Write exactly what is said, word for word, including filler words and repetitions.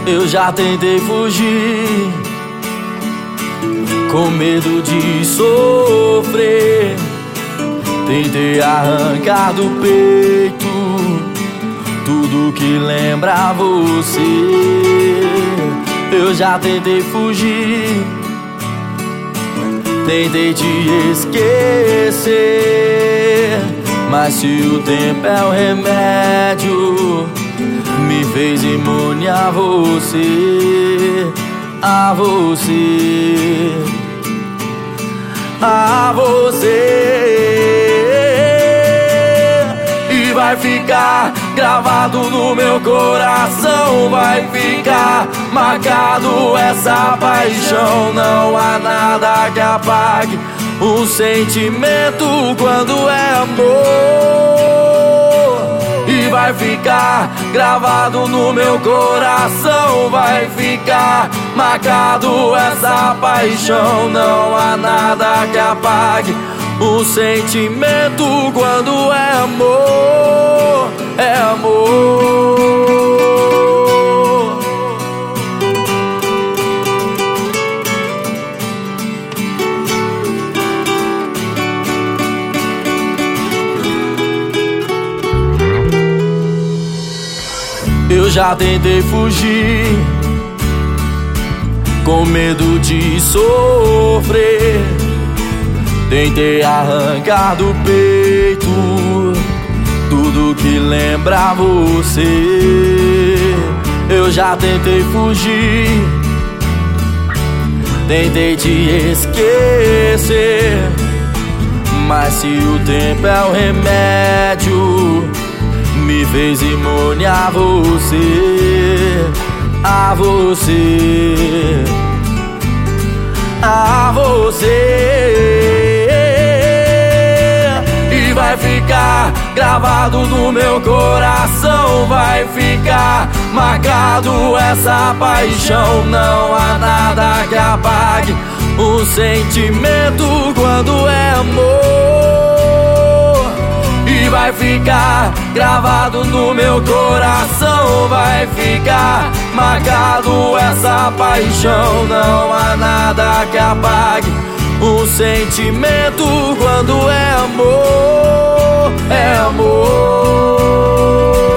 Eu já tentei fugir, com medo de sofrer. Tentei arrancar do peito tudo que lembra você. Eu já tentei fugir, tentei te esquecer, mas se o tempo é o remédio, me fez imune a você, a você, a você. E vai ficar gravado no meu coração, vai ficar marcado essa paixão. Não há nada que apague um sentimento quando é amor. E vai ficar gravado no meu coração, vai ficar marcado essa paixão. Não há nada que apague um sentimento quando é amor, é amor. Eu já tentei fugir, com medo de sofrer. Tentei arrancar do peito tudo que lembra você. Eu já tentei fugir, tentei te esquecer, mas se o tempo é o remédio, me fez imune a você, a você, a você. E vai ficar gravado no meu coração, vai ficar marcado essa paixão. Não há nada que apague um sentimento quando é amor. E vai ficar gravado no meu coração, vai ficar marcado essa paixão. Não há nada que apague um sentimento quando é amor, é amor.